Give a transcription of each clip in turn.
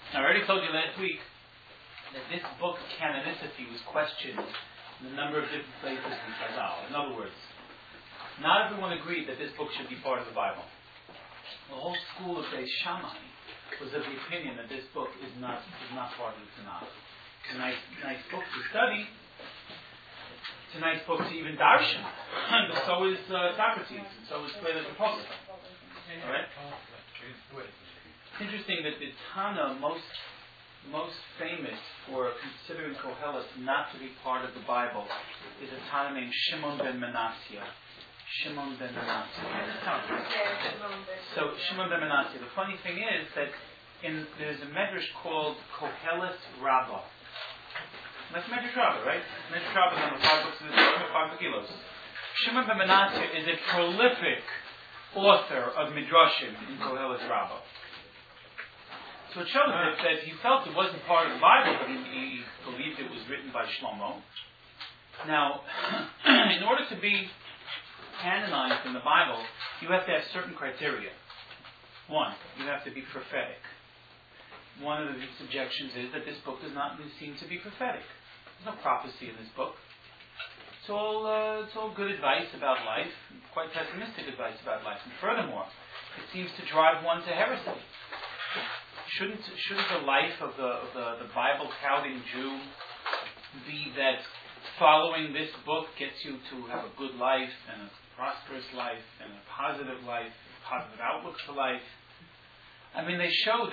Now, I already told you last week that this book's canonicity was questioned in a number of different places in Chazal. In other words, not everyone agreed that this book should be part of the Bible. The whole school of Beis Shammai was of the opinion that this book is not part of the Tanakh. It's a nice book to study. It's a nice book to even darshan. And so is Socrates, and so is Plato the Apostle. All right. It's interesting that the Tana most famous for considering Kohelet not to be part of the Bible is a Tana named Shimon ben Manasseh. Shimon ben Manasseh. So Shimon ben Manasseh. The funny thing is that there's a medrash called Kohelet Rabbah. That's Medrash Rabbah, right? Medrash Rabbah is on the 5 books of the Torah, 5 Megillos. Shimon ben Manasseh is a prolific author of midrashim in Kohelet Rabbah. So it shows that he felt it wasn't part of the Bible, but he believed it was written by Shlomo. Now, in order to be canonized in the Bible, you have to have certain criteria. One, you have to be prophetic. One of the objections is that this book does not seem to be prophetic. There's no prophecy in this book. It's all good advice about life, quite pessimistic advice about life. And furthermore, it seems to drive one to heresy. Shouldn't the life of the Bible-touting Jew be that following this book gets you to have a good life and a prosperous life and a positive outlook for life? I mean, they show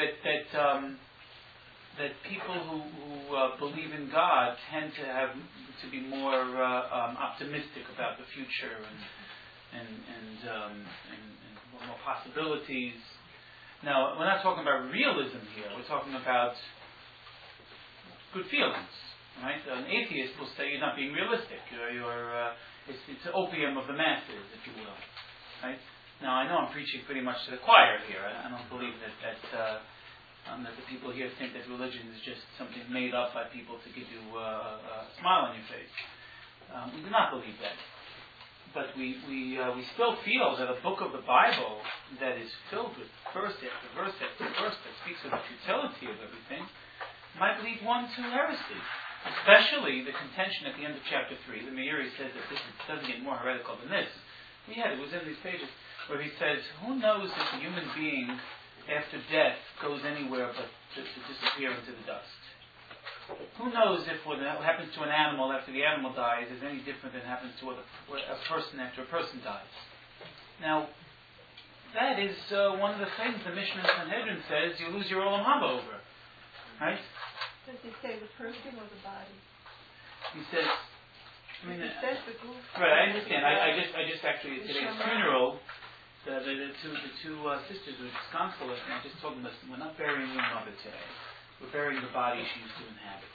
that people who believe in God tend to be more optimistic about the future and more possibilities. Now, we're not talking about realism here. We're talking about good feelings, right? An atheist will say you're not being realistic. It's the opium of the masses, if you will, right? Now, I know I'm preaching pretty much to the choir here. I don't believe that the people here think that religion is just something made up by people to give you a smile on your face. We do not believe that. But we still feel that a book of the Bible that is filled with verse after verse after verse that speaks of the futility of everything might lead one to heresy. Especially the contention at the end of chapter 3. The Meiri says that this doesn't get more heretical than this. It was in these pages where he says, who knows if a human being after death goes anywhere but to disappear into the dust? Who knows if what happens to an animal after the animal dies is any different than happens to a person after a person dies? Now, that is one of the things the Mishnah in Sanhedrin says you lose your Olam Haba over. Right? Does he say the person or the body? He says... He says the group. Right, I understand. I just actually, at today's funeral, the two sisters were disconsolate, and I just told them, listen, we're not burying your mother today. We're burying the body she used to inhabit.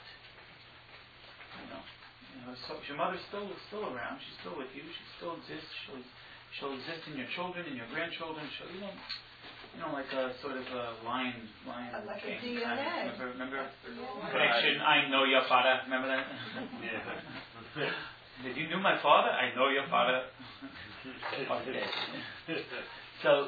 So your mother's still around. She's still with you. She still exists. She'll exist in your children, in your grandchildren. Like a sort of a lion like king. A DNA. Remember? Connection. I know your father. Remember that? Yeah. Did you know my father? I know your father. So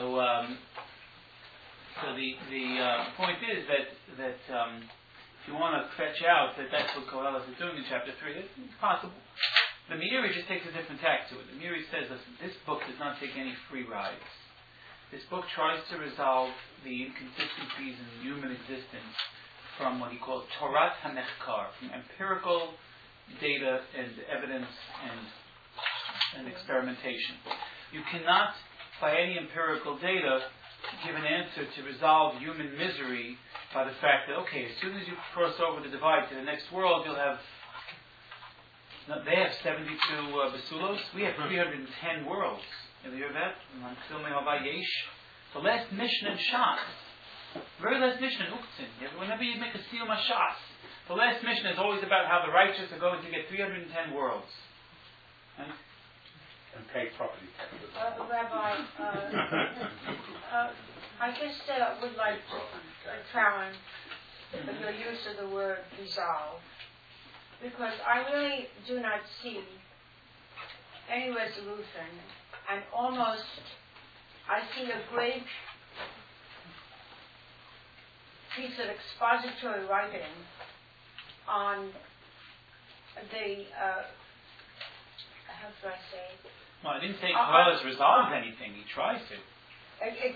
the point is that if you want to fetch out that that's what Kohelet is doing in chapter 3, it's possible. The Meiri just takes a different tack to it. The Meiri says, listen, this book does not take any free rides. This book tries to resolve the inconsistencies in human existence from what he calls Torat HaMechkar, from empirical data and evidence and experimentation. You cannot, by any empirical data, give an answer to resolve human misery by the fact that, as soon as you cross over the divide to the next world, you'll have... They have 72 basulos. We have 310 worlds. Have you heard that? The last mission in Shas. Very last mission in Uktzin. Whenever you make a seal Shas, the last mission is always about how the righteous are going to get 310 worlds. Right? And pay property taxes. Rabbi, I guess I would like to challenge your use of the word resolve. Because I really do not see any resolution, and almost I see a great piece of expository writing on the, how do I say? Well, I didn't say Kabbalah's resolved anything. He tries to. It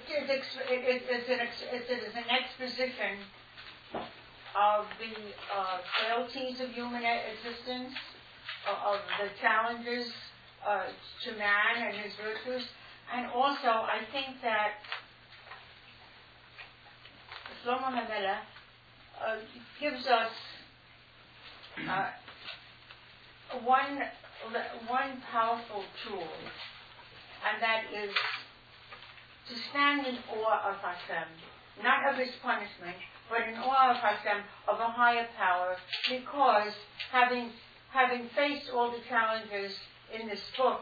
is an exposition of the frailties of human existence, of the challenges to man and his virtues, and also I think that Shlomo HaMelech gives us one powerful tool, and that is to stand in awe of Hashem, not of his punishment, but in awe of Hashem, of a higher power, because having faced all the challenges in this book,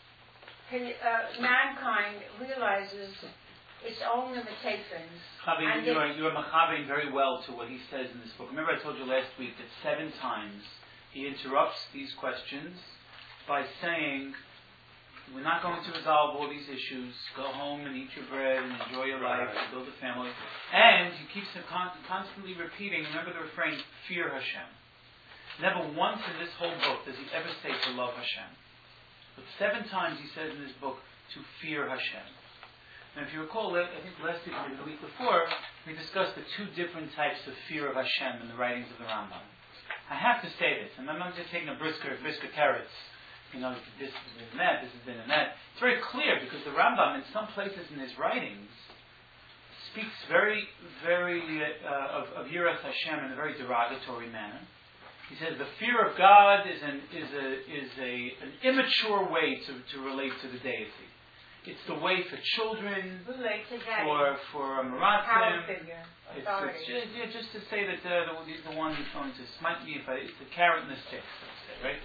mankind realizes its own limitations. Chavi, you are machabing very well to what he says in this book. Remember I told you last week that 7 times he interrupts these questions by saying, we're not going to resolve all these issues. Go home and eat your bread and enjoy your life and build a family. And he keeps constantly repeating, remember the refrain, fear Hashem. Never once in this whole book does he ever say to love Hashem. But 7 times he says in this book to fear Hashem. And if you recall, I think last week or the week before, we discussed the 2 different types of fear of Hashem in the writings of the Rambam. I have to say this, and I'm not just taking a brisker carrots. This has been in that, this has been in that. It's very clear because the Rambam, in some places in his writings, speaks very, very of Yiras Hashem in a very derogatory manner. He says the fear of God is an immature way to relate to the deity. It's the way for children, for Marathim. It's just to say that he's the one who's going to smite me. It's the carrot and the stick, so to say, right?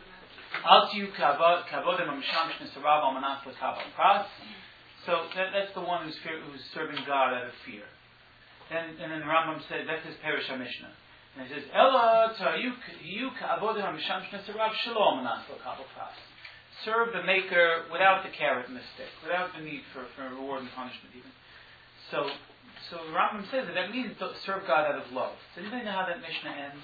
So that's the one who's serving God out of fear. And then Rambam said, that's his Perish HaMishnah. And he says, serve the Maker without the carrot and the stick, without the need for reward and punishment even. So the Rambam says that means to serve God out of love. Does anybody know how that Mishnah ends?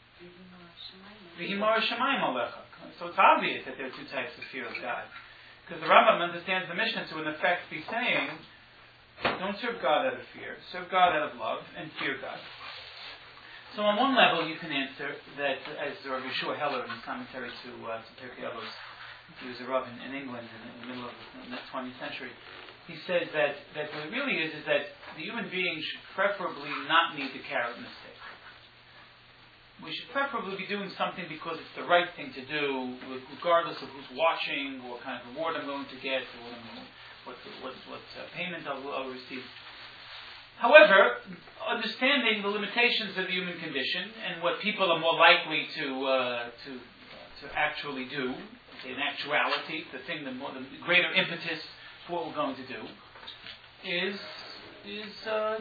So it's obvious that there are 2 types of fear of God. Because the Rambam understands the Mishnah to in effect be saying, don't serve God out of fear, serve God out of love, and fear God. So on one level you can answer that, as Rav Yeshua Heller in his commentary to Pirkei Avos, he was a Rav in England in the middle of the 20th century. He says that what it really is that the human being should preferably not need the carrot and the stick. We should preferably be doing something because it's the right thing to do, regardless of who's watching, or what kind of reward I'm going to get, or what payment I'll receive. However, understanding the limitations of the human condition and what people are more likely to actually do, in actuality, the greater impetus for what we're going to do, is to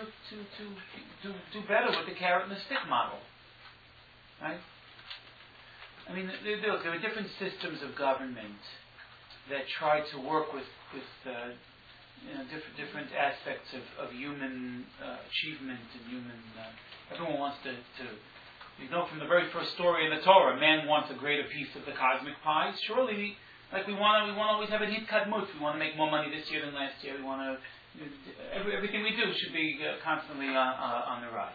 do better with the carrot and the stick model. Right? I mean, there are different systems of government that try to work with different aspects of human achievement and human. Everyone wants to. From the very first story in the Torah, man wants a greater piece of the cosmic pie. Surely, we want to always have a hitkadmut. We want to make more money this year than last year. We want to. Everything we do should be constantly on the rise.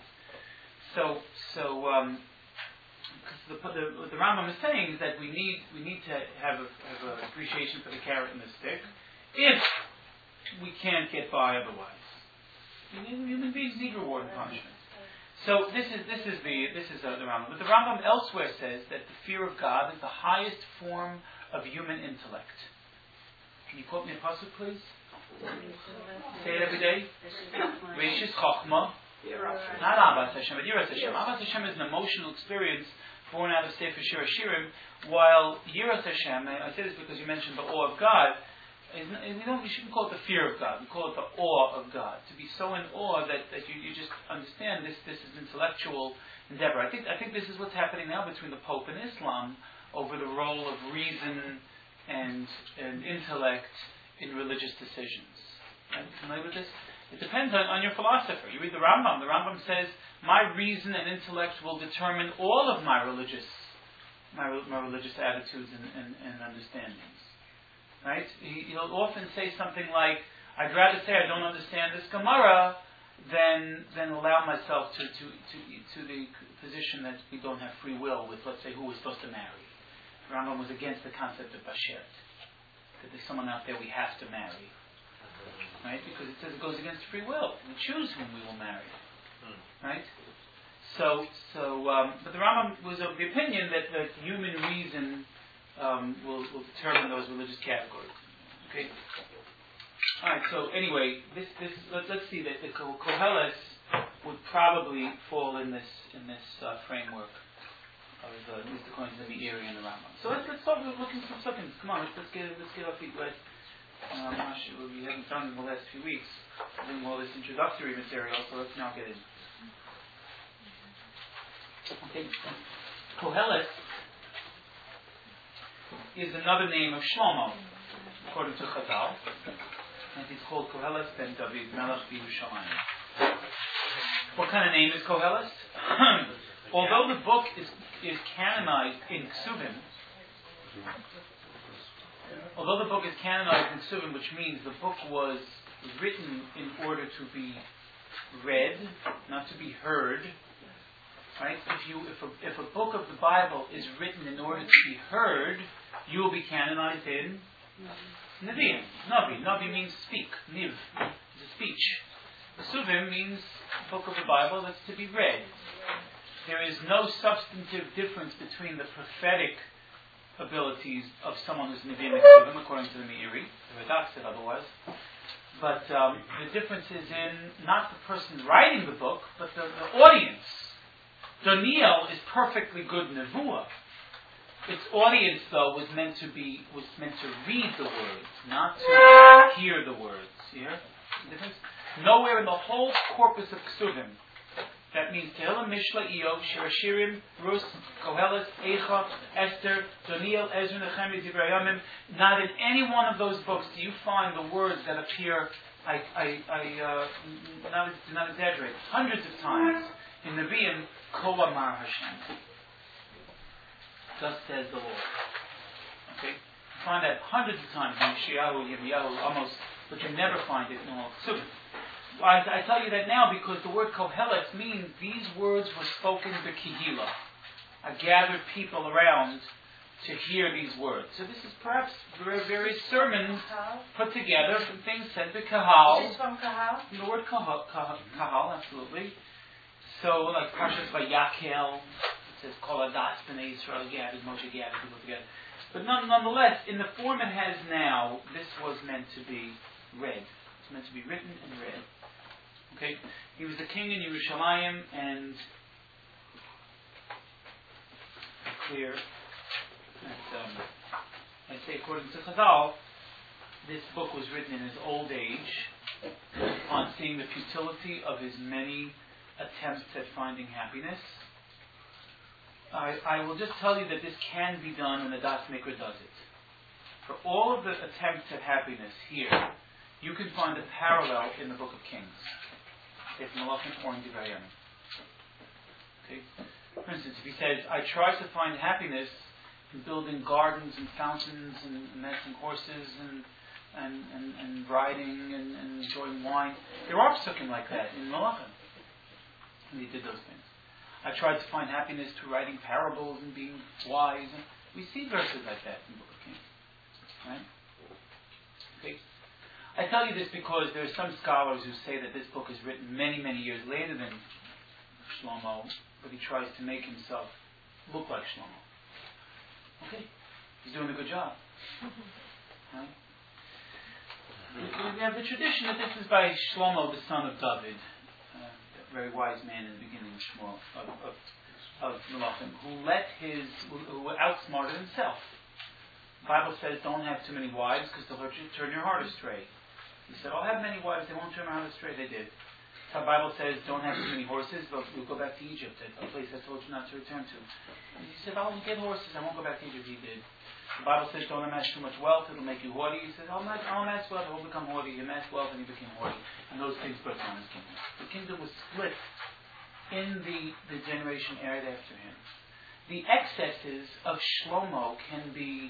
What the Rambam is saying is that we need to have an appreciation for the carrot and the stick, if we can't get by otherwise. Human beings need reward and punishment. So this is the Rambam. But the Rambam elsewhere says that the fear of God is the highest form of human intellect. Can you quote me a pasuk, please? Say it every day. Reishis Chochmah. Not Abbas Hashem, but Yiras Hashem. Abbas Hashem is an emotional experience born out of Sefer Shir Hashirim, while Yiras Hashem, I say this because you mentioned the awe of God, you shouldn't call it the fear of God, we call it the awe of God. To be so in awe that you just understand this is intellectual endeavor. I think this is what's happening now between the Pope and Islam over the role of reason and intellect in religious decisions. Are you familiar with this? It depends on your philosopher. You read the Rambam. The Rambam says, my reason and intellect will determine all of my religious attitudes and understandings. Right? He'll often say something like, I'd rather say I don't understand this Gemara than allow myself to the position that we don't have free will with, let's say, who we're supposed to marry. The Rambam was against the concept of bashert, that there's someone out there we have to marry. Right? Because it says it goes against free will. We choose whom we will marry. Right? But the Rambam was of the opinion that the human reason will determine those religious categories. Okay? Alright, so anyway, let's see that the Koheles would probably fall in this framework of at least according to the Meiri and the Rambam. So let's start looking for something. Come on, let's get our feet wet. We haven't done in the last few weeks. Doing all this introductory material, so let's now get in. Okay, Koheles is another name of Shlomo, according to Chazal. And he's called Koheles ben David Melech B'Yerushalayim. What kind of name is Koheles? Although the book is canonized in Ksuvim, which means the book was written in order to be read, not to be heard. Right? If a book of the Bible is written in order to be heard, you will be canonized in Nevi'im. Navi means speak. Niv is a speech. Suvim means book of the Bible that's to be read. There is no substantive difference between the prophetic abilities of someone who's Nevi'im and Suvim, according to the Meiri. The Radak said otherwise. But the difference is in not the person writing the book, but the audience. Daniel is perfectly good Nevuah. Its audience, though, was meant to read the words, not to hear the words. You hear the difference? Nowhere in the whole corpus of Ksuvim, that means Tehillim, Mishla, Iyov, Shir Hashirim, Rus, Koheles, Eicha, Esther, Daniel, Ezra, Nehemiah, Divrei Yamim, not in any one of those books do you find the words that appear, do not exaggerate, hundreds of times in Nevi'im, Kol Amar Hashem. Thus says the Lord. Okay? You find that hundreds of times in Yeshayahu, Yirmiyahu, almost, but you never find it in all Ksuvim. I tell you that now because the word Koheles means these words were spoken to Kehillah, a gathered people around to hear these words. So this is perhaps various sermons put together from things said to Kahal. Is this from Kahal? The word Kahal, absolutely. So like Parshas Vayakhel, it says Kol Adas B'nai Yisrael gathered, Moshe gathered people together. But nonetheless, in the form it has now, this was meant to be read. It's meant to be written and read. Okay, he was the king in Yerushalayim, and clear that I say according to Chazal, this book was written in his old age, on seeing the futility of his many attempts at finding happiness. I will just tell you that this can be done, and the Das Mikra does it. For all of the attempts at happiness here, you can find a parallel in the Book of Kings. If Malachim or in Divrei Yamim. Okay? For instance, if he says, I try to find happiness in building gardens and fountains and amassing horses and riding and enjoying wine. There are psukim like that in Malachim. And he did those things. I tried to find happiness through writing parables and being wise. We see verses like that in the Book of Kings. Right? Okay? I tell you this because there are some scholars who say that this book is written many, many years later than Shlomo, but he tries to make himself look like Shlomo. Okay? He's doing a good job. Right? We have the tradition that this is by Shlomo, the son of David, a very wise man in the beginning of Malachim, who outsmarted himself. The Bible says don't have too many wives because they'll turn your heart astray. He said, I'll have many wives, they won't turn my heart astray. They did. The Bible says, don't have too many horses, but we'll go back to Egypt, a place I told you not to return to. And he said, I'll get horses, I won't go back to Egypt. He did. The Bible says, don't amass too much wealth, it'll make you haughty. He said, I'll amass wealth, I won't become haughty. He amassed wealth and he became haughty. And those things brought down his kingdom. The kingdom was split in the generation right after him. The excesses of Shlomo can be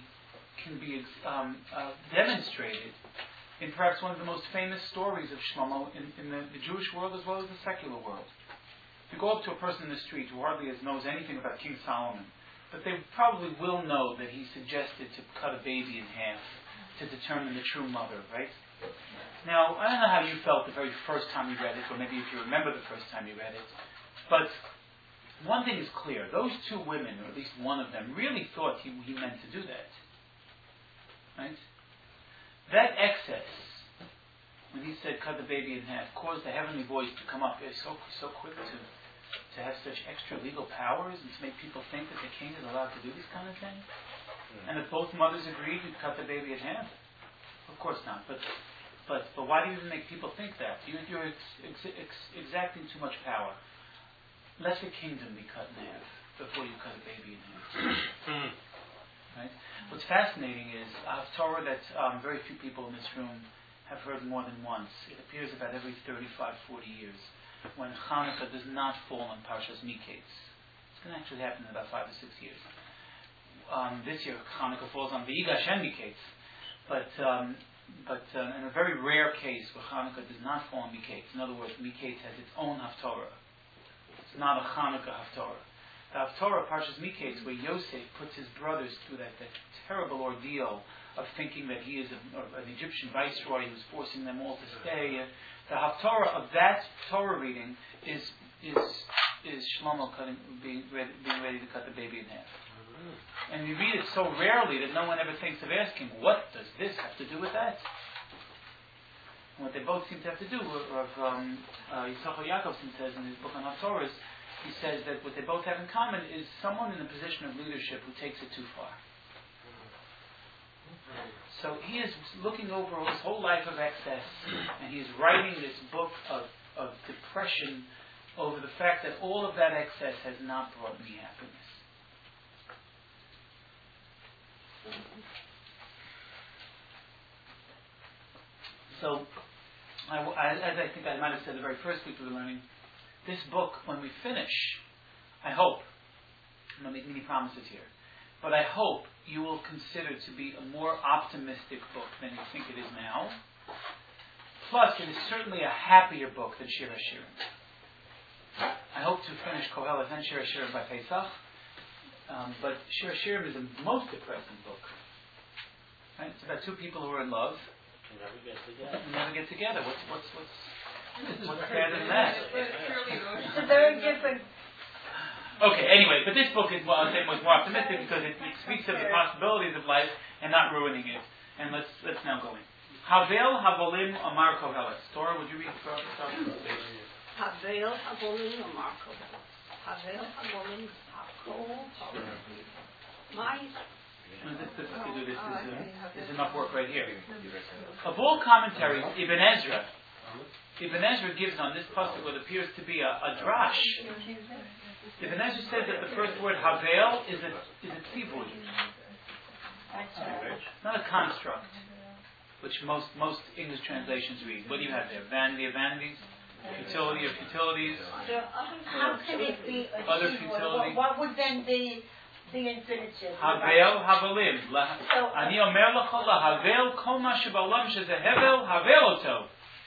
demonstrated in perhaps one of the most famous stories of Shlomo in the Jewish world as well as the secular world. You go up to a person in the street who hardly knows anything about King Solomon, but they probably will know that he suggested to cut a baby in half to determine the true mother, right? Now, I don't know how you felt the very first time you read it, or maybe if you remember the first time you read it, but one thing is clear. Those two women, or at least one of them, really thought he meant to do that. Right? That excess, when he said cut the baby in half, caused the heavenly voice to come up. They're so quick to have such extra legal powers and to make people think that the king is allowed to do these kind of things. And if both mothers agreed to cut the baby in half, of course not. But why do you even make people think that? You're exacting too much power. Let the kingdom be cut in half before you cut a baby in half. Right? What's fascinating is Torah that very few people in this room have heard more than once. It appears about every 35, 40 years when Hanukkah does not fall on Parshas Miketz. It's going to actually happen in about 5 or 6 years. This year Hanukkah falls on V'yigash and Miketz. But in a very rare case where Hanukkah does not fall on Miketz. In other words, Miketz has its own Haftorah. It's not a Hanukkah Haftorah. The Haftorah, Parshas Miketz, where Yosef puts his brothers through that terrible ordeal of thinking that he is an Egyptian viceroy who's forcing them all to stay. The Haftorah of that Torah reading is Shlomo being ready to cut the baby in half. And you read it so rarely that no one ever thinks of asking, what does this have to do with that? And what they both seem to have to do, Yisachar Yaakovson says in his book on Haftorahs, he says that what they both have in common is someone in a position of leadership who takes it too far. So he is looking over his whole life of excess, and he is writing this book of depression over the fact that all of that excess has not brought me happiness. So, as I think I might have said the very first week we were learning, this book, when we finish, I hope, I'm not making any promises here, but I hope you will consider to be a more optimistic book than you think it is now. Plus, it is certainly a happier book than Shir HaShirim. I hope to finish Kohelet and Shir HaShirim by Pesach, but Shir HaShirim is the most depressing book. Right? It's about two people who are in love. Never get together. What's better than that? It's a very different. Okay, anyway, but this book is, well, I say, was more optimistic because it speaks of the possibilities of life and not ruining it. And let's now go in. Havel Havolim Amar Kohelet. Torah, would you read for us? Havel Havolim Amar Kohelet. Havel Havolim Hakol My. This is enough work right here. Of all commentaries, Ibn Ezra gives on this pasuk what appears to be a drash. Ibn Ezra says that the first word Havel is a tzivui, not a construct, which most English translations read. What do you have there? Vanity of vanities, futility of futilities. How can it be a other tzivui? futility? What would then be the infinitive? Havel Havolim. Ani omer lecha lahavel kol ma shebalam sheze hevel havel oto.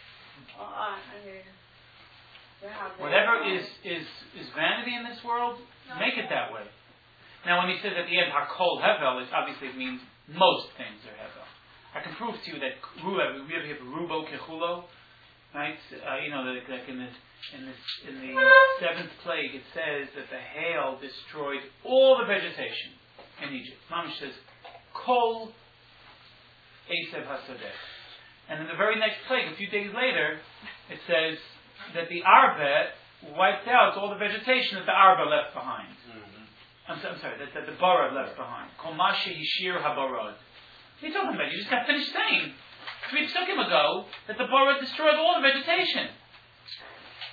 Whatever is vanity in this world, make it that way. Now, when he says at the end hakol hevel, it means most things are hevel. I can prove to you that we have rubo kechulo, right? Like in the seventh plague, it says that the hail destroyed all the vegetation in Egypt. Mamish says kol esev hasadeh. And in the very next plague, a few days later, it says that the Arba wiped out all the vegetation that the Arba left behind. I'm sorry, that the Barad left behind. Kol mashe yishir habarad. What are you talking about? You just got finished saying 3 psukim ago that the Barad destroyed all the vegetation.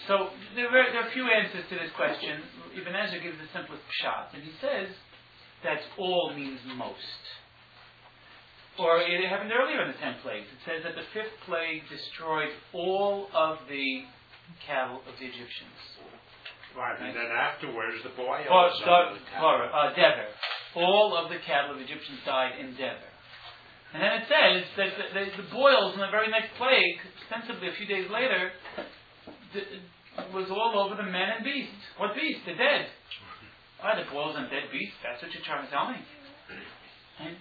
So there are a few answers to this question. Ibn Ezra gives the simplest pshat, and he says that all means most. Or it happened earlier in the 10 plagues. It says that the 5th plague destroyed all of the cattle of the Egyptians. Right, and then afterwards the boils. Dever. All of the cattle of the Egyptians died in Dever. And then it says that the boils in the very next plague, ostensibly a few days later, was all over the men and beasts. What beasts? The dead. The boils on dead beasts. That's what you're trying to tell me. And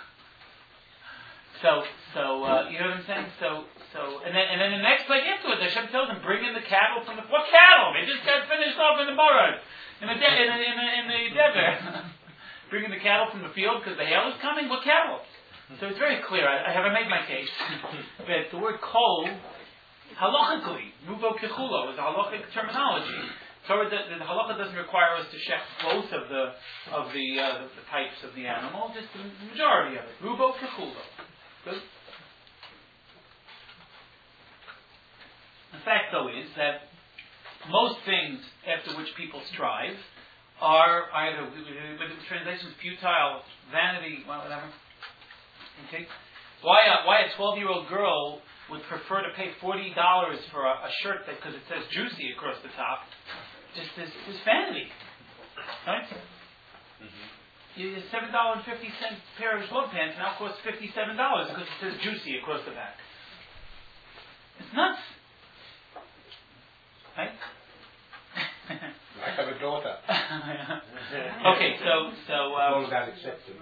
So you know what I'm saying? And then the next plague afterwards, Hashem tells them, bring in the cattle from what cattle? They just got finished off in the Borod, in the desert. Bringing the cattle from the field because the hail is coming. What cattle? So it's very clear. I haven't made my case that the word kol, halachically, rubo kechulo, is a halachic terminology. So the halacha doesn't require us to check both of the types of the animal, just the majority of it. Rubo kechulo. Good. The fact, though, is that most things after which people strive are either, with the translations, futile, vanity, whatever. Okay? Why a 12-year-old girl would prefer to pay $40 for a shirt because it says juicy across the top, just is vanity. Right? Your $7.50 pair of glove pants now costs $57 because it says juicy across the back. It's nuts. Right? I have a daughter. Okay, all that acceptance.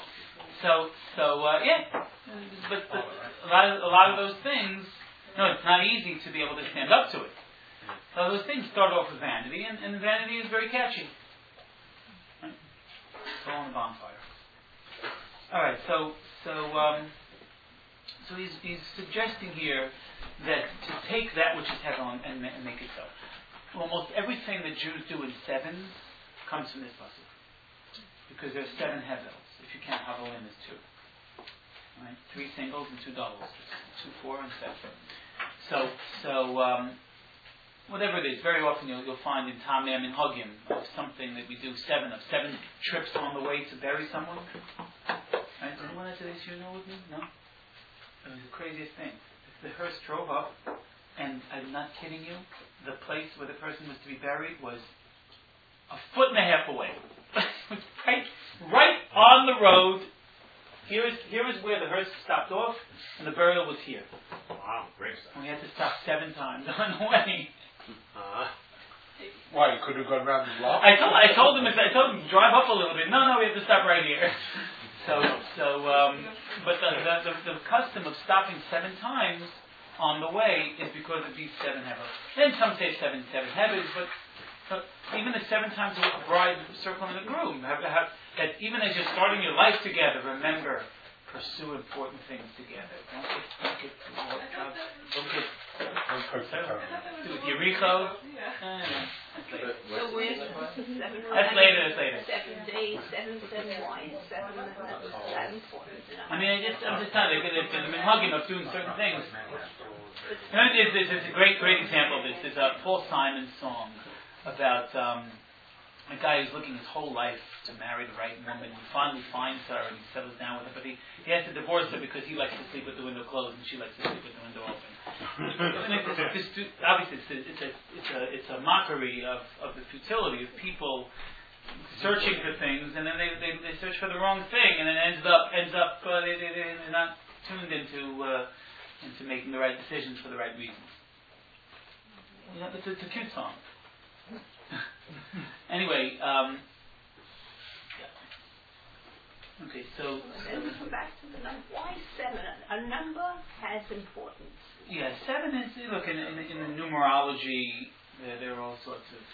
But a lot of those things, no, it's not easy to be able to stand up to it. A lot of those things start off with vanity, and vanity is very catchy. Right? It's all on the bonfire. All right, so he's suggesting here that to take that which is hevel and make it so. Almost everything that Jews do in sevens comes from this pasuk, because there's 7 hevels. If you count havolim as 2, right? 3 singles and 2 doubles, 2, 4, and 7. So whatever it is, very often you'll find in Tamei Minhagim of something that we do 7 trips on the way to bury someone. Right? Did anyone after this year know with me? No? It was the craziest thing. The hearse drove up, and I'm not kidding you, the place where the person was to be buried was 1.5 feet away. right on the road. Here is where the hearse stopped off, and the burial was here. Wow, great stuff. And we had to stop 7 times on the way. Why, you could have gone round the block? I told him drive up a little bit. No, we have to stop right here. But the custom of stopping 7 times on the way is because of these 7 hevels. Then some say 7 hevels, but even the 7 times the bride circling the groom, that even as you're starting your life together, remember, pursue important things together. Don't get do it Yericho. So where's the 7? That's later. 7 days, 7 wines, 7 that important. I mean, I'm just telling you, the minhagim of doing certain things. There's a great example of this. There's a Paul Simon song about a guy who's looking his whole life to marry the right woman. He finally finds her and he settles down with her, but he has to divorce her because he likes to sleep with the window closed and she likes to sleep with the window open. Obviously, it's a mockery of the futility of people searching for things, and then they search for the wrong thing, and then ends up they're not tuned into making the right decisions for the right reasons. It's a cute song. Anyway, okay, so then we come back to the number. Why 7? A number has importance. Yeah, 7 is, look, in the numerology, there are all sorts of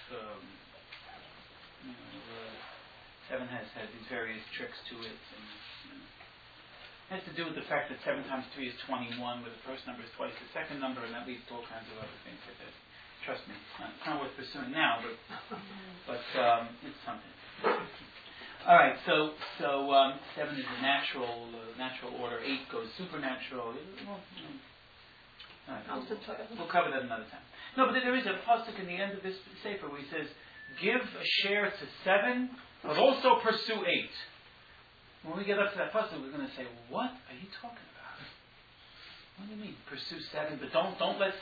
7 has these various tricks to it, and it has to do with the fact that 7 times 3 is 21, where the first number is twice the second number, and that leads to all kinds of other things like that. Trust me, it's not worth pursuing now, but it's something. All right, so 7 is the natural order. 8 goes supernatural. We'll cover that another time. No, but there is a pasuk in the end of this sefer where he says, "Give a share to 7, but also pursue 8." When we get up to that pasuk, we're going to say, "What are you talking about? What do you mean pursue 7? But don't let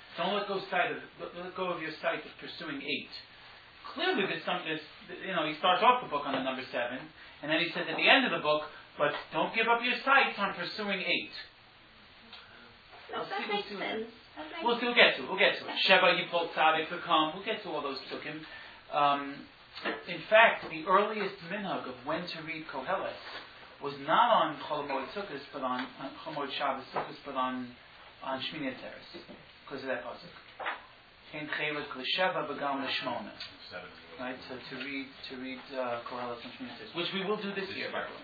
go of your sight of pursuing 8." Clearly, there's he starts off the book on the number 7, and then he says at the end of the book, "But don't give up your sights on pursuing 8." No, that makes sense. We'll get to it. Sheva Yipol Tzadik to come. We'll get to all those psukim. In fact, the earliest minhag of when to read Koheles was not on Chol Hamoed Sukkos, but on Chol Hamoed Shabbos Sukkos, but on Shmini Atzeres, because of that pasuk. Ein Chelik L'Sheva B'Gam L'Shmona. Right, so to read Koheles on Shmini Atzeres, which we will do this year, by the way.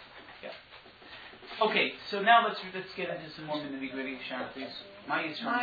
Okay, so now let's get into some more nitty-gritty. Sharon, please. What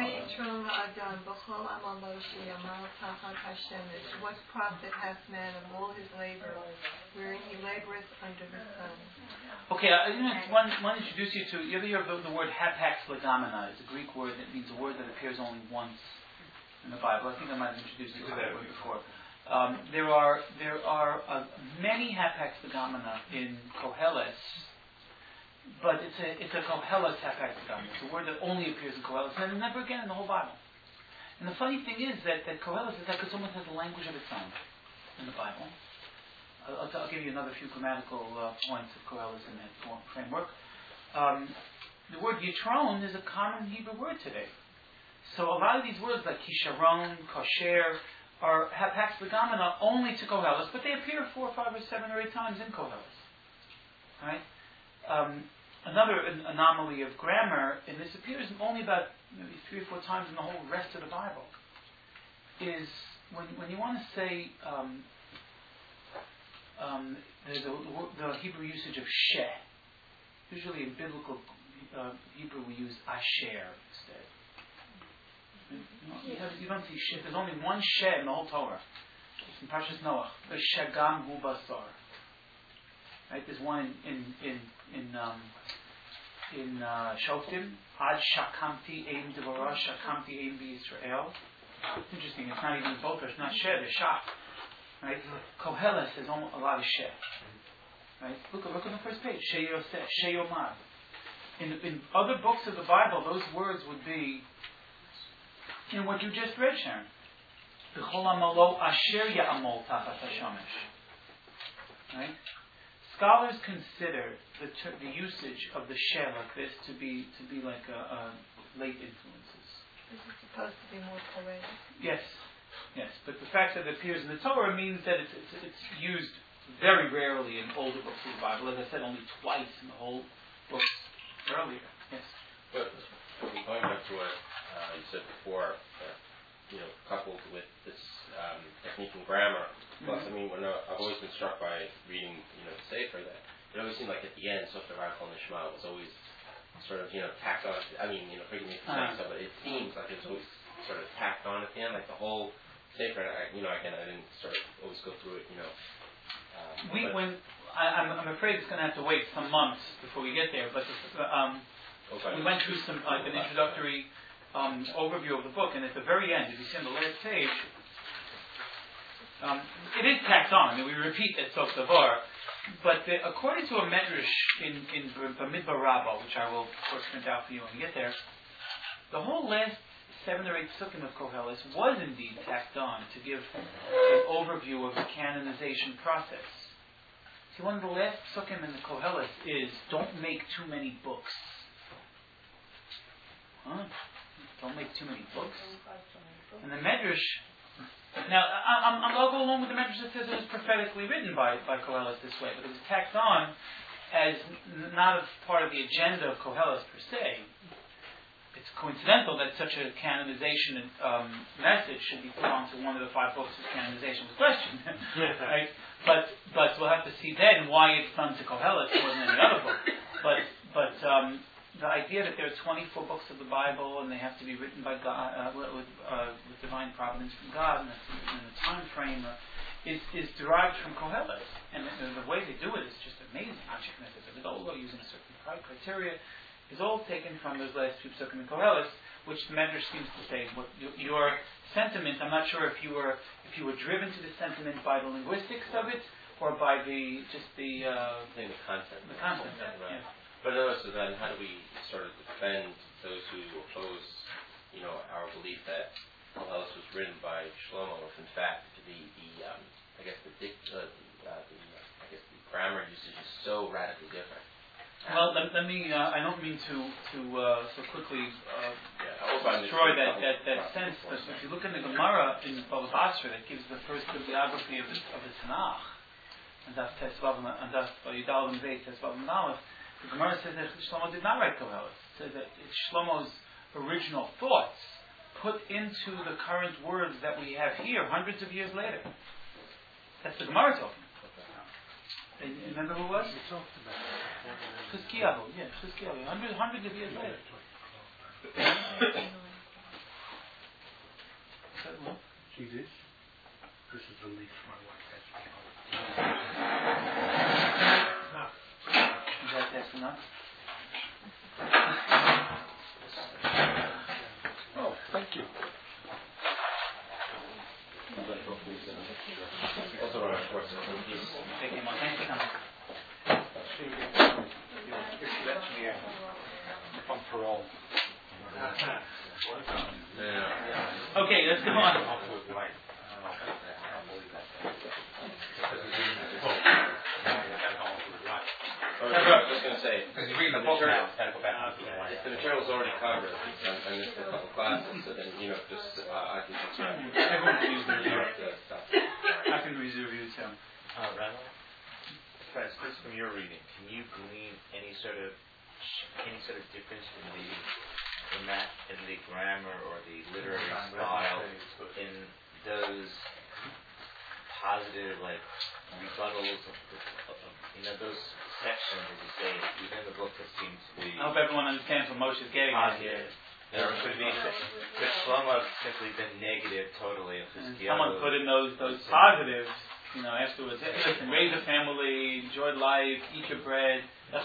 profit hath man of all his labor, wherein he laboreth under the sun? Okay, I want to introduce you to. You ever hear of the word hapax legamina? It's a Greek word that means a word that appears only once in the Bible. I think I might have introduced you to that word before. There are many hapax legamina in Koheles. But it's a Koheles hapax legamina. It's a word that only appears in Koheles and never again in the whole Bible. And the funny thing is that Koheles is like it's almost has a language of its own in the Bible. I'll give you another few grammatical points of Koheles in that framework. The word Yitron is a common Hebrew word today. So a lot of these words like Kisharon, Kosher are hapax legamina only to Koheles, but they appear 4, 5, or 7, or 8 times in Koheles. Right? Another anomaly of grammar, and this appears only about maybe 3 or 4 times in the whole rest of the Bible, is when you want to say the Hebrew usage of sheh. Usually in biblical Hebrew we use asher instead. You don't see sheh. There's only one sheh in the whole Torah. It's in Parshas Noach. The shagam hu basar. Right? There's one in Shoftim. Ad shakamti eim devorah shakamti eim b'Yisrael. It's interesting. It's not even both. It's not sheh. It's shak. Right? Koheles has a lot of sheh. Right? Look on the first page. Sheh Yosef, Sheh Yomar. In other books of the Bible, those words would be in what you just read, Sharon. B'chol amalo asher ya'amol tachat hashamesh. Right? Scholars consider the usage of the sheh like this to be like a late influences. This is supposed to be more poetic. Yes, but the fact that it appears in the Torah means that it's used very rarely in older books of the Bible. As I said, only twice in the whole books earlier. Yes. But going back to what you said before, coupled with this technique in grammar. Plus, I mean, I've always been struck by reading, the Sefer that it always seemed like at the end, Sofer Rakol Nishma was always sort of, tacked on. I mean, forgive me for saying so, but it seems like it was always sort of tacked on at the end, like the whole Sefer. Again, I didn't sort of always go through it, I'm afraid it's going to have to wait some months before we get there. But we went through some an introductory overview of the book, and at the very end, if you see on the last page. It is tacked on. I mean, we repeat that Sof Davar, but according to a medrash in Bamidbar Rabbah, which I will of course print out for you when we get there, the whole last 7 or 8 psukim of Koheles was indeed tacked on to give an overview of the canonization process. See, one of the last psukim in the Koheles is don't make too many books. Don't make too many books. And the medrash. Now, I'll go along with the medrash that says it was prophetically written by Koheles this way, but it was tacked on as not as part of the agenda of Koheles per se. It's coincidental that such a canonization message should be put onto one of the 5 books of canonization with question. Right? But we'll have to see then why it's done to Koheles more than any other book. But the idea that there are 24 books of the Bible and they have to be written by God with divine providence from God and a time frame is derived from Koheles, and the way they do it is just amazing. Using a certain criteria is all taken from those last 2 psukim in Koheles, which the Medrash seems to say. What your sentiment, I'm not sure if you were driven to the sentiment by the linguistics of it or by the content. The content of it. Right. Yeah. But also then, how do we sort of defend those who oppose, our belief that Koheles was written by Shlomo, if in fact the grammar usage is so radically different? Well, let me. I don't mean to so quickly destroy that sense. But if you look in the Gemara in Bava Basra, that gives the first bibliography of the Tanakh, and that's Tesvav and that's Yudal and Veit Tesvav and Aleph. The Gemara says that Shlomo did not write Koheles. It says that it's Shlomo's original thoughts put into the current words that we have here hundreds of years later. That's the Gemara talking. Remember who it was? Chizkiyahu. Yeah, Chizkiyahu. Hundreds of years later. See this? This is the leaf my wife has. Is that that's enough? Oh, thank you. Also, of course, Take him on. Thanks for coming. On parole. Okay, let's go on. I was just going to say, Because you read the book now. if the material's already covered, I missed a couple classes, so then, I can just Everyone can use the review. stuff. I can review too. Randall? Fred, just from your reading, can you glean any sort of difference in the grammar or the literary style in those positive rebuttals of those sections, as you say, within the book that seem to be I hope everyone understands what Moshe is getting at here. There could Shlomo simply been negative totally. And someone put in those positives, afterwards. Listen, raise a family, enjoy life, eat your bread,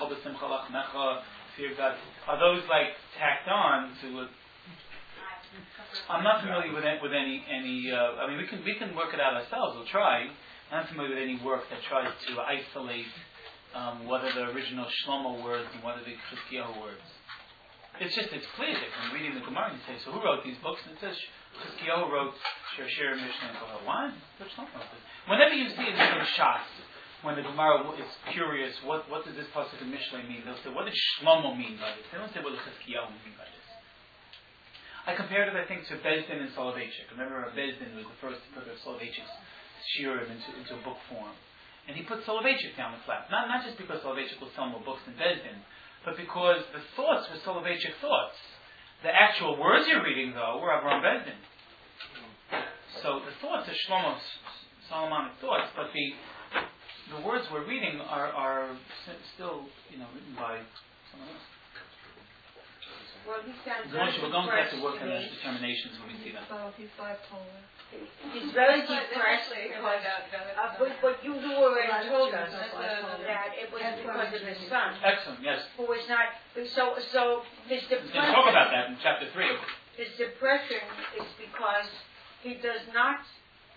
fear God. Are those tacked on to? I'm not familiar with any. We can work it out ourselves. We'll try. I'm not familiar with any work that tries to isolate what are the original Shlomo words and what are the Chizkiyahu words. It's clear that when reading the Gemara, you say, so who wrote these books? And it says Chizkiyahu wrote Shir, Mishnah, and Koheles. Why? Which Shlomo wrote this? Whenever you see it in Shas, when the Gemara is curious, what does this pasuk in Mishlei mean? They'll say, what did Shlomo mean by this? They don't say, what does Chizkiyahu mean by this? I compared it, I think, to Bezdin and Soloveitchik. Remember, Bezdin was the first to put Soloveitchik's shiurim into a book form. And he put Soloveitchik down the flap. Not just because Soloveitchik was selling more books than Bezdin, but because the thoughts were Soloveitchik thoughts. The actual words you're reading, though, were Avraham Bezdin. So the thoughts are Shlomo's Solomonic thoughts, but the words we're reading are still, written by someone else. Well, he sounds We're going to have to work on those determinations when we see them. So he's bipolar. He's very depressed because what you already told us that it was because of his son. Excellent, yes. Who was not so his depression. We're going to talk about that in chapter 3. His depression is because he does not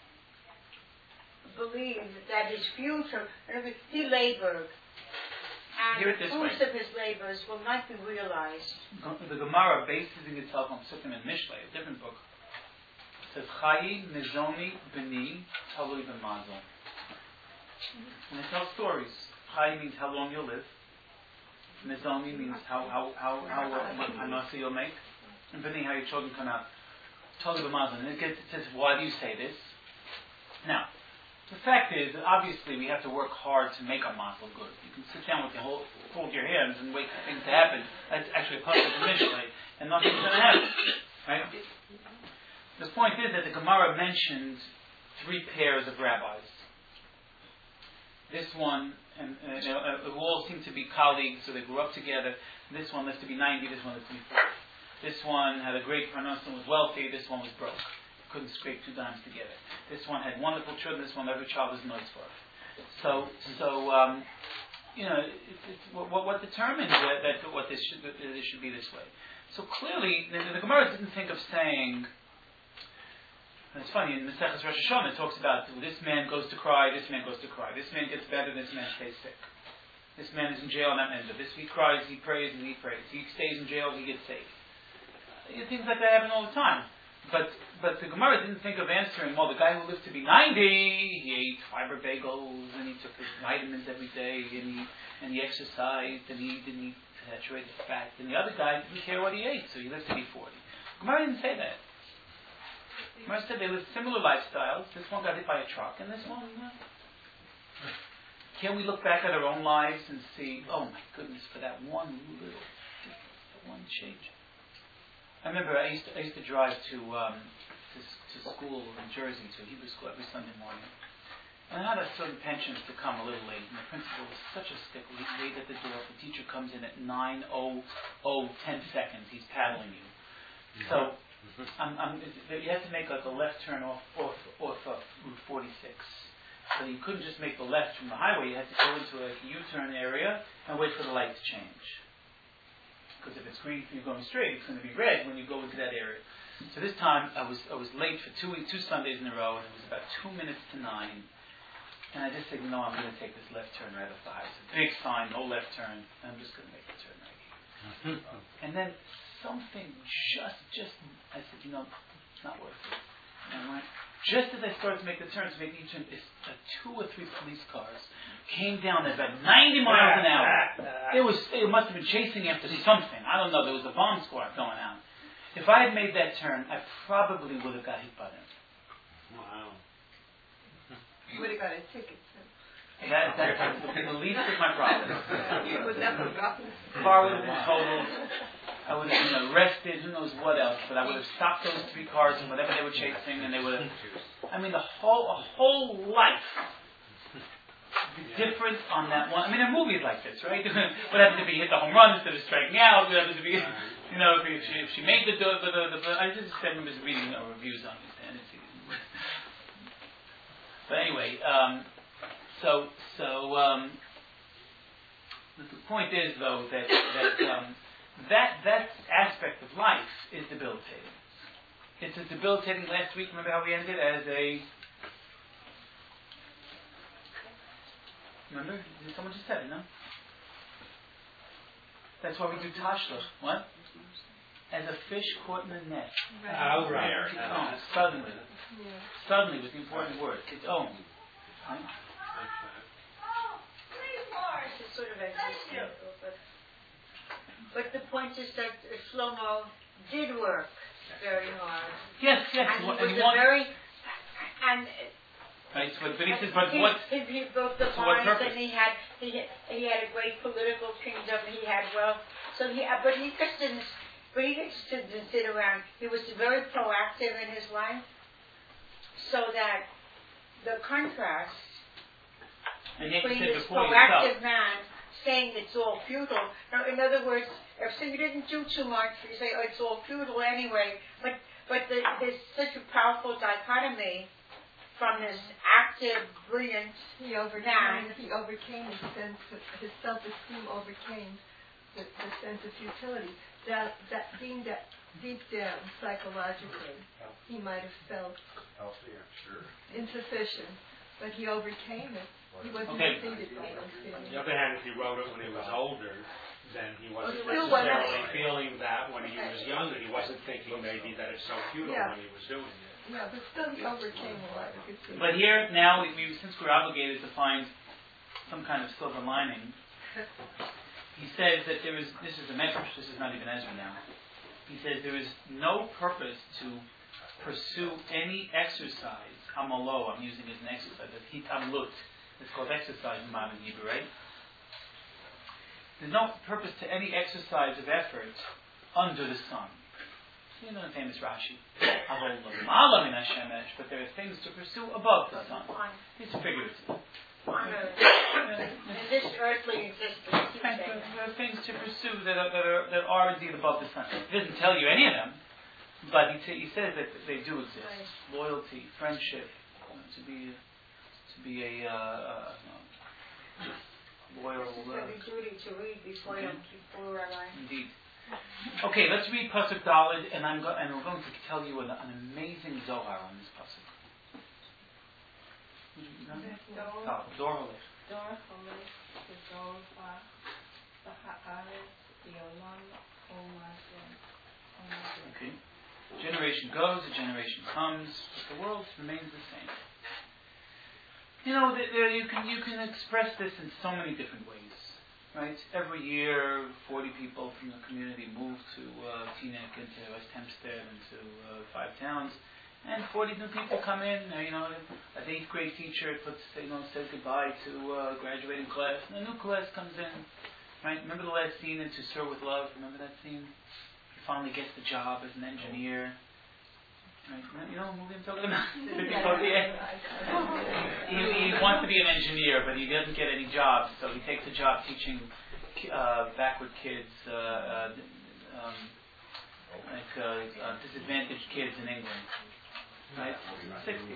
believe that his future, he labored, and the fruits of his labors will not be realized. The Gemara bases itself on Sukkim and Mishlei, a different book. It says, Chayi Nizoni B'ni Talui B'mazel. And it tells stories. Chayi means how long you'll live. Nizoni means how much hanasi you'll make. And B'ni, how your children come out. Talui B'mazel. And it says, why do you say this? Now, the fact is that obviously we have to work hard to make our mazel good. You can sit down with fold your hands and wait for things to happen. That's actually a puzzle initially, and nothing's going to happen. Right? The point is that the Gemara mentions 3 pairs of rabbis. This one, who all seem to be colleagues, so they grew up together. This one lived to be 90, this one lived to be 40. This one had a great parnassus and was wealthy, this one was broke. Couldn't scrape 2 dimes together. This one had wonderful children. This one, every child was nice for her. So what determines that this should be this way? So clearly, the Gemara didn't think of saying. And it's funny, in Maseches Rosh Hashanah it talks about this man goes to cry, this man goes to cry, this man gets better, this man stays sick. This man is in jail, and that man does this. He cries, he prays, and he prays. He stays in jail, he gets saved. Things like that happen all the time. But the Gemara didn't think of answering, well, the guy who lived to be 90, he ate fiber bagels, and he took his vitamins every day, and he exercised, and he didn't eat saturated fat. And the other guy didn't care what he ate, so he lived to be 40. The Gemara didn't say that. The Gemara said they lived similar lifestyles. This one got hit by a truck, and this one... Can we look back at our own lives and see, oh my goodness, for that one little, one change? I remember I used to drive to school in Jersey, to Hebrew school every Sunday morning. And I had a certain pensions to come a little late, and the principal was such a stickler. He's late at the door. The teacher comes in at 9:10 seconds. He's paddling you. So you had to make like a left turn off Route 46. So you couldn't just make the left from the highway. You had to go into a U-turn area and wait for the light to change. Because if it's green, you're going straight, it's going to be red when you go into that area. So this time I was late for two Sundays in a row, and it was about 2 minutes to 9. And I just said, no, I'm going to take this left turn right off the highway. It's a big sign, no left turn. And I'm just going to make the turn right here. And then something I said, it's not worth it. And I went, just as I started to make the turn, to make the turn, 2 or 3 police cars came down at about 90 miles an hour. It must have been chasing after something. I don't know. There was a bomb squad going out. If I had made that turn, I probably would have got hit by them. Wow. You would have got a ticket. That's the least of my problems. You would never got it. The car would have been totaled. I would have been arrested, who knows what else, but I would have stopped those 3 cars and whatever they were chasing, and they would have... I mean, a whole life different on that one. I mean, there are movies like this, right? What happens if he hit the home run instead of striking out? What happens if he, if she made the I just remember reading reviews on this fantasy. But anyway, the point is, though, that aspect of life is debilitating. It's as debilitating. Last week, remember how we ended as a... Remember? Someone just said it, no? That's why we do tashlich. What? As a fish caught in a net. Oh, right. Its own. Suddenly. Yeah. Suddenly was the important word. Its own. Right? It's sort of existential, but the point is that Shlomo did work very hard. Yes. And he was a very... Right, but he says, but what... He built the barns, and he had a great political kingdom, he had wealth. So but he just didn't sit around. He was very proactive in his life, so that the contrast between this proactive man saying it's all futile. Now, in other words, if you didn't do too much, you say, oh, it's all futile anyway. But there's such a powerful dichotomy from this active, brilliant He overcame his self-esteem overcame the sense of futility. That being that deep down psychologically, he might have felt insufficient, but he overcame it. He wasn't defeated by those feelings. On the other hand, if he wrote it when he was older, then he wasn't Still necessarily feeling that when he was younger. He wasn't thinking maybe that it's so futile when he was doing it. Yeah, but still he overcame a lot. But here, now, since we're obligated to find some kind of silver lining, he says that this is a medrash, this is not even Ezra now. He says there is no purpose to pursue any exercise, amalo, I'm using it as an exercise, that's hitamlut. It's called exercise in modern Hebrew, right? There's no purpose to any exercise of effort under the sun. You know the famous Rashi. But there are things to pursue above the sun. It's figurative. In this earthly existence. There are things to pursue that are indeed above the sun. He doesn't tell you any of them, but he says that they do exist. Right. Loyalty, friendship, to be a loyal. It's a duty to read before Yom Kippur, Rabbi. Indeed. Okay, let's read Pasuk Daled, and we're going to tell you an amazing Zohar on this Pasuk. Dor Holech. Dor Holech, Gedol B'Haaretz, V'Olam Omazen. Okay. A generation goes, a generation comes, but the world remains the same. You know, you can express this in so many different ways, right? Every year, 40 people from the community move to Teaneck, into West Hempstead, into 5 towns, and 40 new people come in. You know, an 8th grade teacher says goodbye to graduating class, and a new class comes in, right? Remember the last scene in To Sir with Love? Remember that scene? He finally gets the job as an engineer. Right. You know what movie I'm talking about? He wants to be an engineer, but he doesn't get any jobs, so he takes a job teaching backward kids, disadvantaged kids in England. Right? 60s.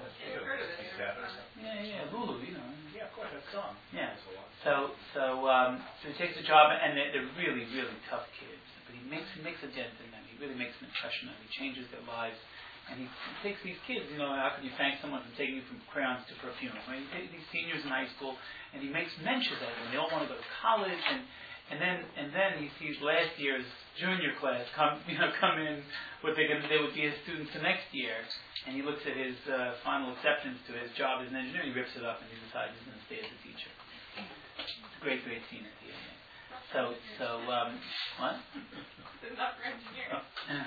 Yeah, Lulu, you know. Yeah, of course, that song. Yeah. So he takes a job, and they're really, really tough kids. But he makes a dent in them. He really makes an impression on them. He changes their lives. And he takes these kids, you know, how can you thank someone for taking you from crayons to perfume? Right? He takes these seniors in high school, and he makes mention of them. They all want to go to college, and then he sees last year's junior class come in, they would be his students the next year, and he looks at his final acceptance to his job as an engineer, he rips it up, and he decides he's going to stay as a teacher. It's a great scene at the end. What? Not for engineering.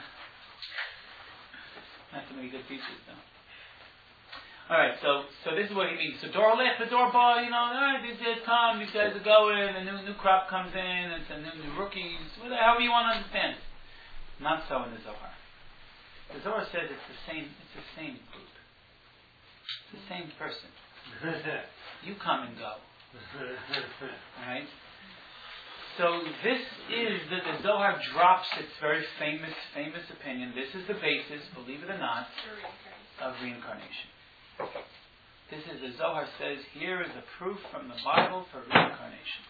Not so many good teachers, though. All right, so this is what he means. So Dor Holech, the Dor Ba, you know, all right, these guys come, these guys are going, a new crop comes in, it's a new rookies, however you want to understand it. Not so in the Zohar. The Zohar says it's the same group. It's the same person. You come and go. All right? So this is the Zohar drops its very famous opinion. This is the basis, believe it or not, of reincarnation. This is the Zohar says here is the proof from the Bible for reincarnation.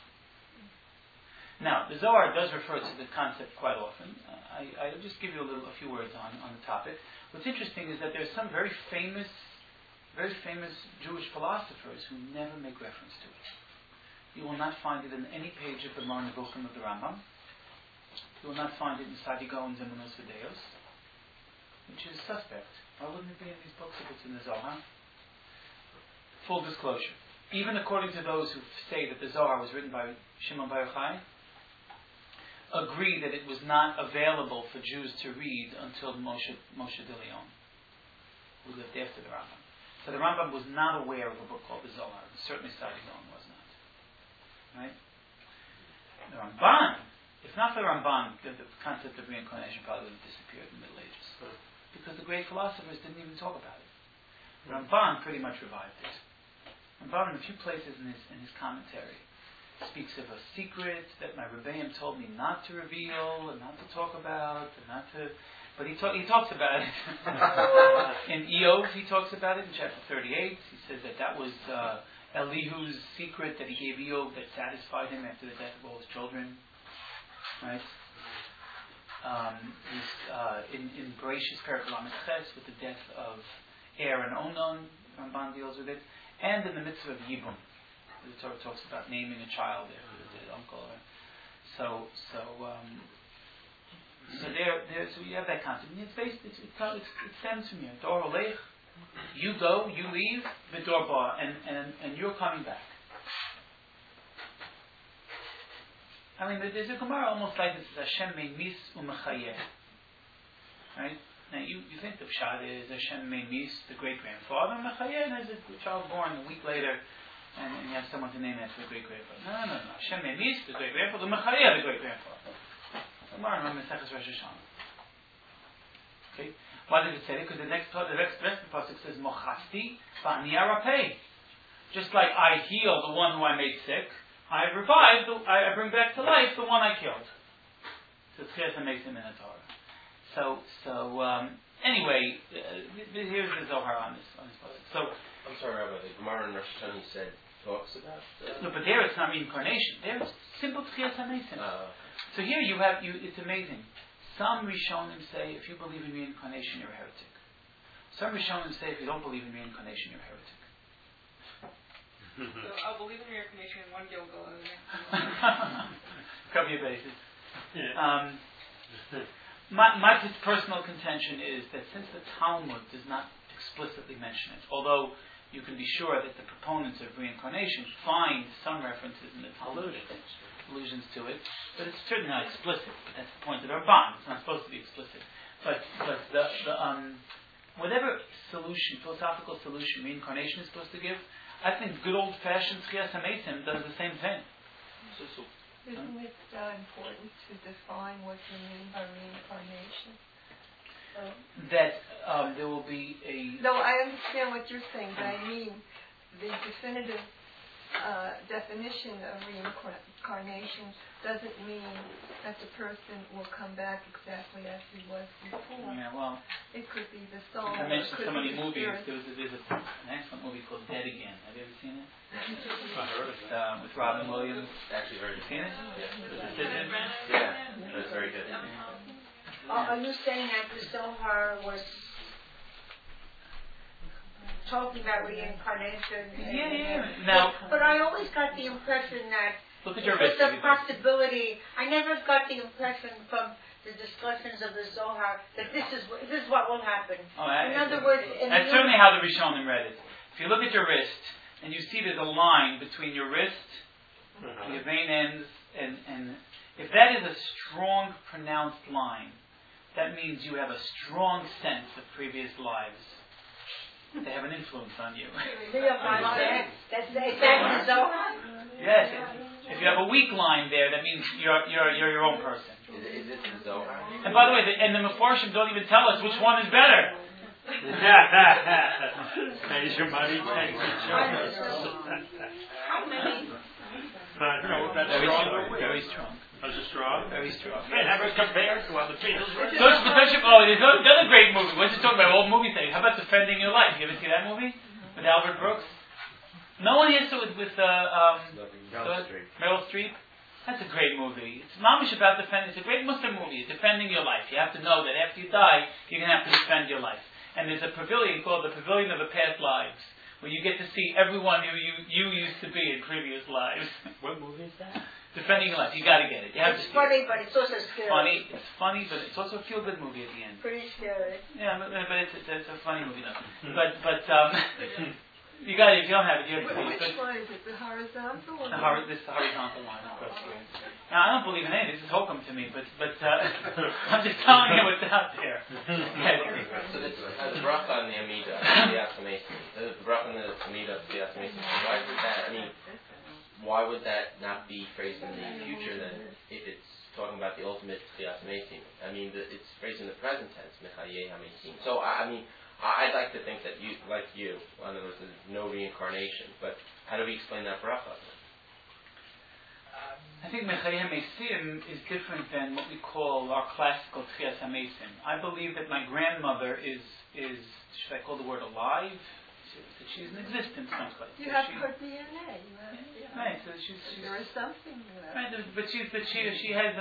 Now the Zohar does refer to the concept quite often. I'll just give you a few words on the topic. What's interesting is that there's some very famous Jewish philosophers who never make reference to it. You will not find it in any page of the Moreh Nevuchim of the Rambam. You will not find it in Sadi Gaon's Emunos Videos, which is suspect. Why wouldn't it be in these books if it's in the Zohar? Full disclosure. Even according to those who say that the Zohar was written by Shimon Bar Yochai, agree that it was not available for Jews to read until Moshe de Leon, who lived after the Rambam. So the Rambam was not aware of a book called the Zohar. Certainly Sadi Gaon was not. Right? The Ramban, if not for the Ramban, the concept of reincarnation probably would have disappeared in the Middle Ages. Because the great philosophers didn't even talk about it. The Ramban pretty much revived it. Ramban, in a few places in his commentary, speaks of a secret that my Rebbeim told me not to reveal, and not to talk about, but he talks about it. In Eov, he talks about it in chapter 38. He says that was Elihu's secret that he gave Eov that satisfied him after the death of all his children. Right? In Bereshis Perek Lamed Ches, with the death of Er and Onan, Ramban deals with it, and in the mitzvah of Yibum, the Torah talks about naming a child after the uncle. So you have that concept. And it stems from here. Dor Holech, you go, you leave, the Dor Ba, and you're coming back. I mean, there's a Gemara almost like this: Hashem Meimis Umechayeh. Right? Now you think the Pshat is Hashem Meimis, the great grandfather, and Mechayeh, and there's a child born a week later, and you have someone to name after the great grandfather. No. Hashem Meimis, the great grandfather, Mechayeh, the great grandfather. Gemara in Maseches Rosh Hashanah. Okay. Why did it say it? Because the rest of the pasuk says Mochasti Va'ani Arapeh. Just like I heal the one who I made sick, I revive, I bring back to life the one I killed. So Tzchias makes him in the Torah. Anyway, here's the Zohar on this pasuk. So I'm sorry, Rabbi. The Gemara in Rosh Hashanah said talks about. No, but there it's not reincarnation. There it's simple Tchias HaMesim. So here you have it's amazing. Some Rishonim say if you believe in reincarnation, you're a heretic. Some Rishonim say if you don't believe in reincarnation, you're a heretic. So I'll believe in reincarnation in one day will go on the next. Cover your bases. My personal contention is that since the Talmud does not explicitly mention it, although you can be sure that the proponents of reincarnation find some references in the Talmud, allusions to it, but it's certainly not explicit. That's the point of the Ramban. It's not supposed to be explicit. But the whatever solution, philosophical solution, reincarnation is supposed to give, I think good old-fashioned Tchias HaMesim does the same thing. Isn't it important to define what you mean by reincarnation? That there will be a... No, I understand what you're saying, but I mean the definitive definition of reincarnation doesn't mean that the person will come back exactly as he was before. Yeah, well... It could be the soul. I mentioned so many movies. There's an excellent movie called Dead Again. Have you ever seen it? I heard of it. With Robin Williams. Actually, very good. Seen it? Yeah, it was very good. Are you saying that the Zohar was talking about reincarnation? Yeah. Now, but I always got the impression that look at your it was wrist. a possibility. I never got the impression from the discussions of the Zohar that this is what will happen. In other words, that's certainly how the Rishonim read it. If you look at your wrist and you see there's a line between your wrist, your vein ends, and if that is a strong, pronounced line, that means you have a strong sense of previous lives. They have an influence on you. That's the Zohar? Yes. If you have a weak line there, that means you're your own person. Is it the Zohar? And by the way, the Mefarshim don't even tell us which one is better. Pays your money, pays insurance. How many? No, that's Very strong. strong. Very strong. Was it strong? Very strong. Hey, never compared to other people's work. There's another great movie. What's it talking about? Old movie thing. How about Defending Your Life? You ever see that movie? With Albert Brooks? No one here saw it with Meryl Streep. That's a great movie. It's mamish about defending. It's a great Muslim movie. It's defending your life. You have to know that after you die, you're going to have to defend your life. And there's a pavilion called the Pavilion of the Past Lives, where you get to see everyone who you used to be in previous lives. What movie is that? Defending your life. You got to get it. You have It's to funny, but it's also scary. It's funny, but it's also a feel-good movie at the end. Pretty scary. Yeah, but it's a funny movie though. But you got it. If you don't have it, you have to see it. Which one is it? The horizontal or This is the horizontal line, of course. Now, I don't believe in any. This is hokum to me, but I'm just telling you what's out there. So this the bracha on the Amida, the bracha on the Amida of the Mason. Why would that not be phrased in the future then? If it's talking about the ultimate Tchias HaMesim, it's phrased in the present tense, Mechayeh HaMesim. So I'd like to think that you, in other words, there's no reincarnation. But how do we explain that bracha? I think Mechayeh HaMesim is different than what we call our classical Tchias HaMesim. I believe that my grandmother is should I call the word alive? That she's in existence someplace. You have her DNA. Right. So she's there is something. Right. But she has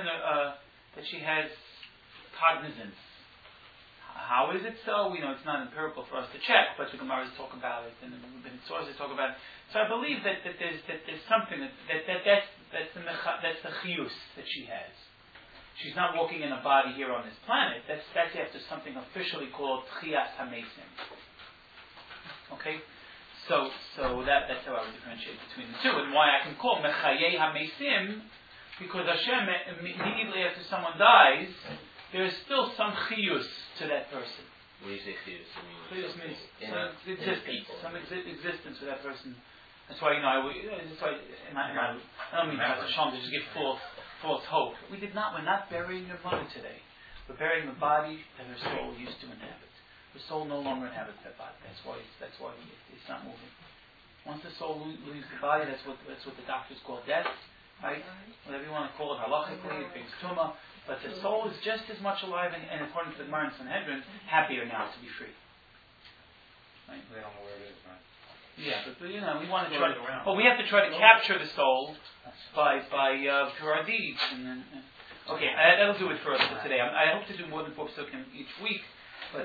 cognizance. How is it so? It's not empirical for us to check, but the Gemaras talk about it, and the sources talk about it. So I believe that there's something that's the chiyus that she has. She's not walking in a body here on this planet. That's after something officially called Tchias HaMesim. Okay, so that's how I would differentiate between the two, and why I can call Mechayeh HaMesim, because Hashem immediately after someone dies, there is still some chiyus to that person. When you say chiyus, Chiyus means some existence for that person. That's why I don't mean to just give false hope. We're not burying your mother today. We're burying the body that her soul used to inhabit. The soul no longer inhabits that body. That's why it's not moving. Once the soul leaves the body, that's what the doctors call death, right? Whatever you want to call it, halachically, it brings tumah. But the soul is just as much alive, and according to the Gemara in Sanhedrin, happier now to be free. Right? They don't know where it is, right? Yeah, but we want to try to. Well, we have to try to capture the soul by through our deeds. Okay, that'll do it for us for today. I hope to do more than 4 psukim each week, but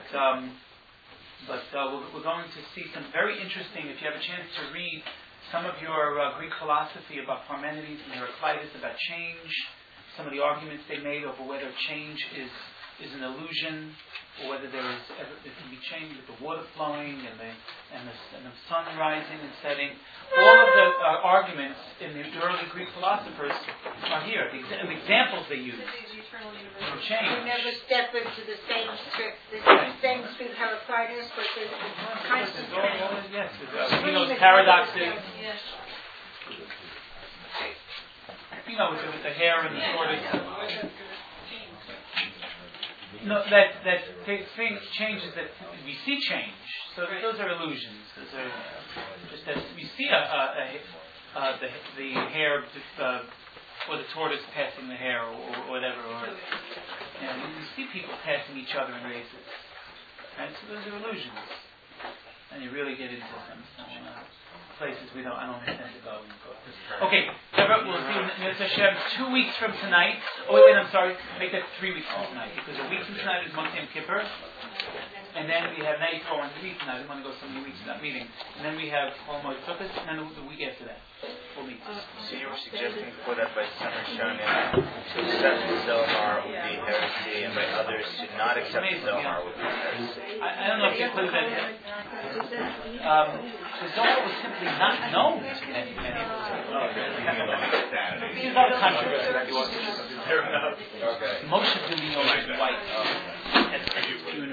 we're going to see some very interesting. If you have a chance to read some of your Greek philosophy about Parmenides and Heraclitus about change, some of the arguments they made over whether change is an illusion, or whether there can be change with the water flowing and the sun rising and setting. All of the arguments in the early Greek philosophers are here. The examples they use for change. We never step into the same street Heraclitus, but there's a constant change. Yes, those paradoxes. Yes. With the hair and the tortoise. No, that thing changes. That we see change. So those are illusions. Those are just that we see the hair or the tortoise passing the hair or whatever. We see people passing each other in races. Right? So those are illusions. And you really get into some places I don't intend to go. Okay, we'll see Mr. Hashem 2 weeks from tonight. Oh wait, I'm sorry. Make that 3 weeks from tonight, because a week from tonight is Moshe Yom Kippur, and then we have Na'iko on 3 tonight. I didn't want to go so many weeks without meeting. And then we have Chol Moed Sukkot, and then the week after that, 4 weeks. So you were suggesting before that by some are shown to accept the Zohar would be heresy, and by others to not accept the Zohar would be heresy. I don't know if you include that. The Zohar was simply not known to many of us. There's other controversy. Moshe Dayan is white.